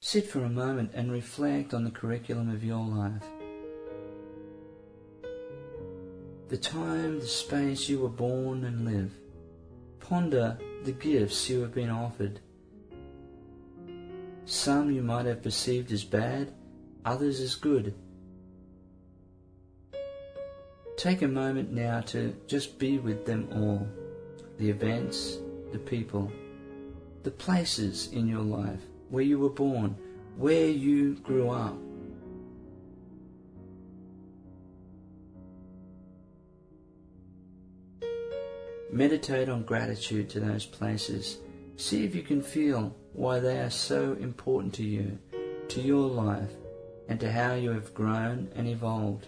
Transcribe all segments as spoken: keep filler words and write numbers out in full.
Sit for a moment and reflect on the curriculum of your life. The time, the space you were born and live. Ponder the gifts you have been offered. Some you might have perceived as bad, others as good. Take a moment now to just be with them all. The events, the people, the places in your life, where you were born, where you grew up. Meditate on gratitude to those places. See if you can feel why they are so important to you, to your life, and to how you have grown and evolved.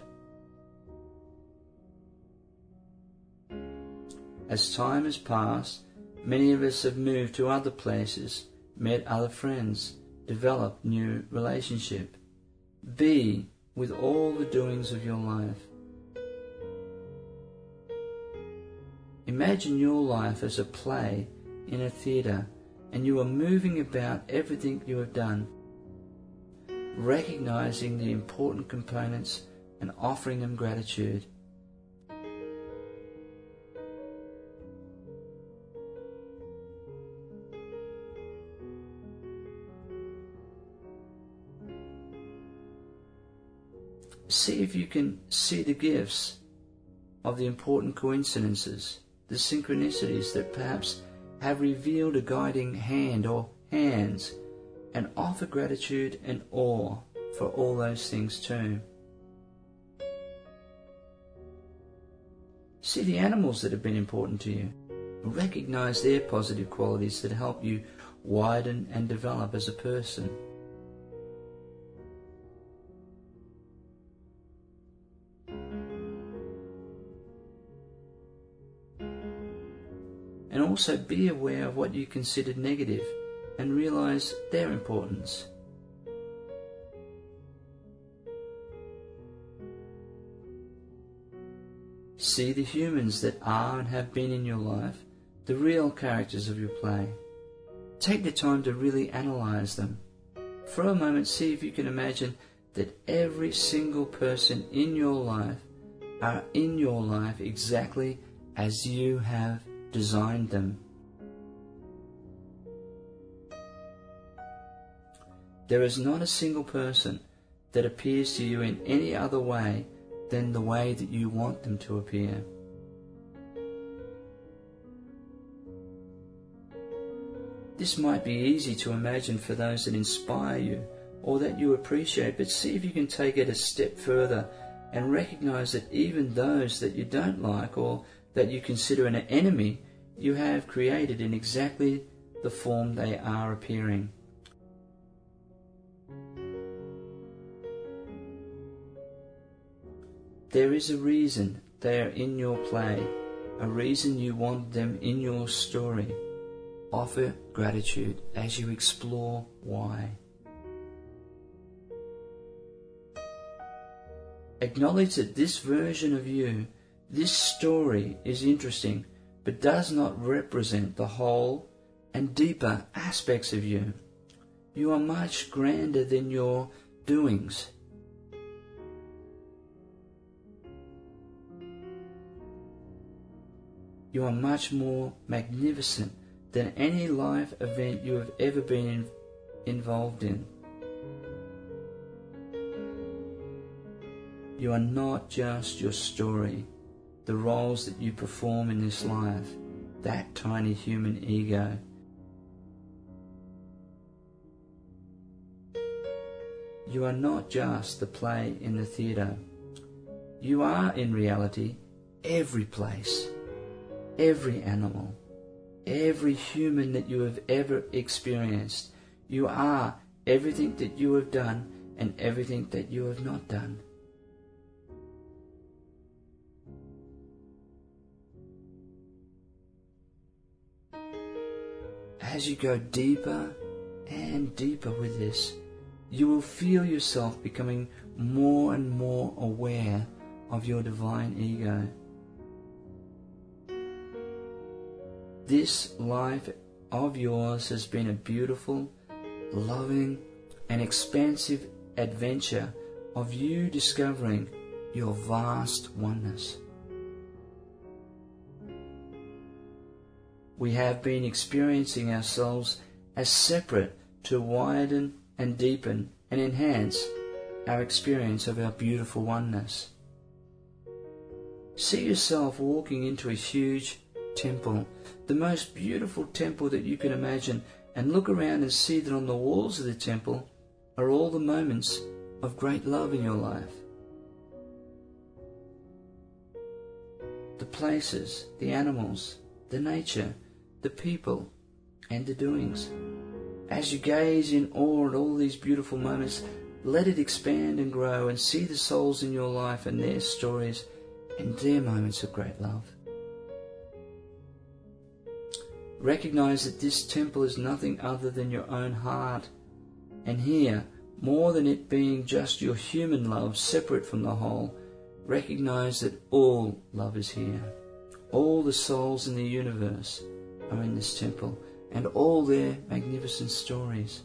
As time has passed, many of us have moved to other places, met other friends, developed new relationship. Be with all the doings of your life. Imagine your life as a play in a theatre, and you are moving about everything you have done, recognizing the important components and offering them gratitude. See if you can see the gifts of the important coincidences, the synchronicities that perhaps have revealed a guiding hand or hands, and offer gratitude and awe for all those things too. See the animals that have been important to you. Recognize their positive qualities that help you widen and develop as a person. And also be aware of what you considered negative and realize their importance. See the humans that are and have been in your life, the real characters of your play. Take the time to really analyze them. For a moment, see if you can imagine that every single person in your life are in your life exactly as you have designed them. There is not a single person that appears to you in any other way than the way that you want them to appear. This might be easy to imagine for those that inspire you or that you appreciate, but see if you can take it a step further and recognize that even those that you don't like or that you consider an enemy, you have created in exactly the form they are appearing. There is a reason they are in your play, a reason you want them in your story. Offer gratitude as you explore why. Acknowledge that this version of you, this story, is interesting, but does not represent the whole and deeper aspects of you. You are much grander than your doings. You are much more magnificent than any life event you have ever been in, involved in. You are not just your story, the roles that you perform in this life, that tiny human ego. You are not just the play in the theatre. You are in reality every place, every animal, every human that you have ever experienced. You are everything that you have done and everything that you have not done. As you go deeper and deeper with this, you will feel yourself becoming more and more aware of your divine ego. This life of yours has been a beautiful, loving, an expansive adventure of you discovering your vast oneness. We have been experiencing ourselves as separate to widen and deepen and enhance our experience of our beautiful oneness. See yourself walking into a huge temple, the most beautiful temple that you can imagine, and look around and see that on the walls of the temple are all the moments of great love in your life. The places, the animals, the nature, the people, and the doings. As you gaze in awe at all these beautiful moments, let it expand and grow, and see the souls in your life and their stories and their moments of great love. Recognize that this temple is nothing other than your own heart, and here, more than it being just your human love separate from the whole, recognize that all love is here. All the souls in the universe are in this temple, and all their magnificent stories.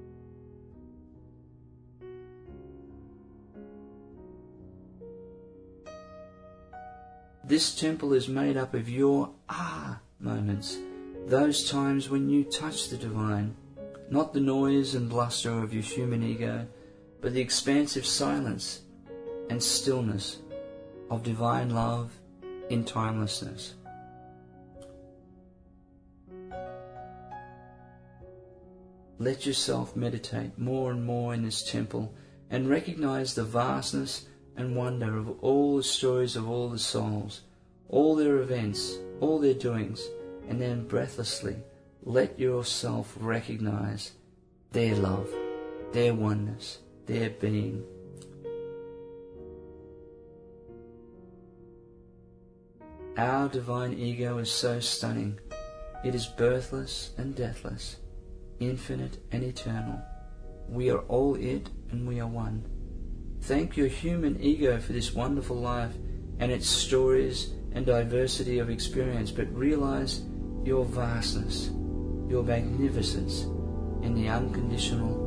This temple is made up of your ah moments, those times when you touch the divine, not the noise and bluster of your human ego, but the expansive silence and stillness of divine love in timelessness. Let yourself meditate more and more in this temple and recognize the vastness and wonder of all the stories of all the souls, all their events, all their doings, and then breathlessly let yourself recognize their love, their oneness, their being. Our divine ego is so stunning. It is birthless and deathless, infinite and eternal. We are all it, and we are one. Thank your human ego for this wonderful life and its stories and diversity of experience, but realize your vastness, your magnificence in the unconditional